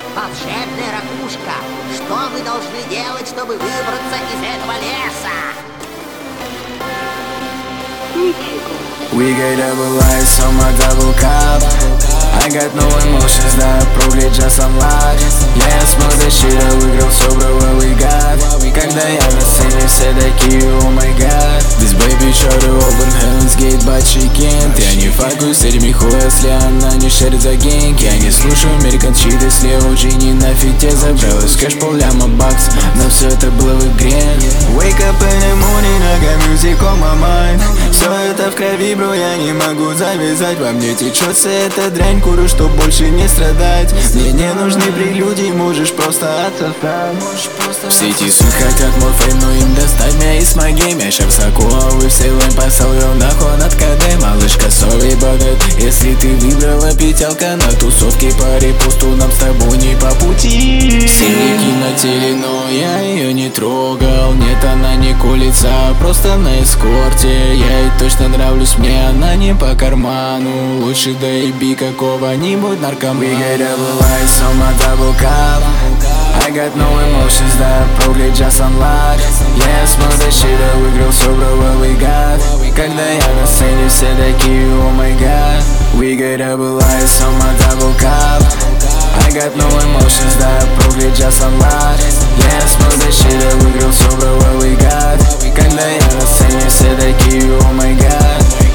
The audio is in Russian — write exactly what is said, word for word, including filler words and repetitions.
Волшебная ракушка, что мы должны делать, чтобы выбраться из этого леса? We got double lights on my double cup. I got no emotions, да, проглядь just unlock. Я смотрю щиро, выиграл все, bro, what we got. Когда я на сцене, все такие, oh my god. This baby try to open Heaven's Gate, but she can't. Я не факую с этими хуй, если она не шерит за генг. Я не слушаю American Cheat, если о джи не нафиг те забралась. Кэш полляма бакс, но все это было в игре. Wake up in the morning, I got music on my mind. Все это в крови, бро, я не могу завязать. Во мне течет вся эта дрянь, курю, чтоб больше не страдать. Мне не нужны прелюдии, можешь просто отсосать. В сети суть хотят мой фейм, но им достать меня из моей гейм. Я ща высоко, а вы все лэм, посол ее нахуй над КД. Малышка, sorry about it. Если ты выбрала пятелка на тусовке по репосту, нам с тобой не по пути. Синяки на теле, но я ее не трогал. Нет, она не колется, просто на эскорте. Я ей точно нравлюсь, мне она не по карману. Лучше доеби какого-нибудь наркомана. We got double lights on my double cup. I got no emotions, да, проглядь just unlock. Я смотрю щиро, выиграл все, bro, what we got. Когда я на сцене, все такие, oh my god. We got double lights on my double cup. I got no emotions, да, проглядь just unlock. Я смотрю щиро, выиграл все, bro, what we got. Когда я на сцене, все такие, oh my god.